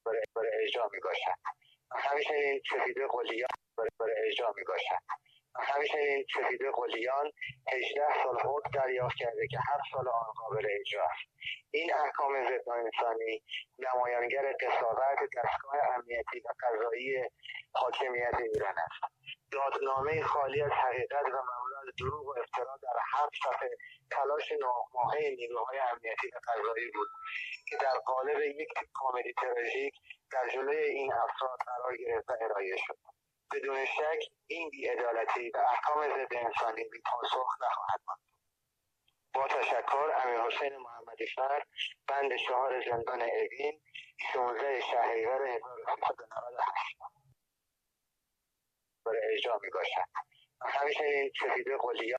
برای اجرا می‌باشد. همچنین سپیده قلیان برای اجرا می‌باشد. همچنین سپیده قلیان 18 سال حکم دریافت کرده که هر سال آن قابل اجرا است. این احکام ضد انسانی نمایانگر قضاوت دستگاه امنیتی و قضایی حاکمیت ایران است. دادنامه خالی از حقیقت و مبنی از دروغ و افترا در 7 صفحه تلاش ناهماهه نیروهای امنیتی و قضایی بود که در قالب یک کمدی تراژیک در جلوی این افراد قرار گرفت و ارائه شد. بدون شک این بی‌عدالتی و احکام ضد انسانی بی‌پاسخ نخواهد ماند. با تشکر. امیرحسین محمدی‌فر، بند 4 زندان اوین، 16 شهریور 1398 برای اجرا می‌باشد. همچنین سپیده قلیان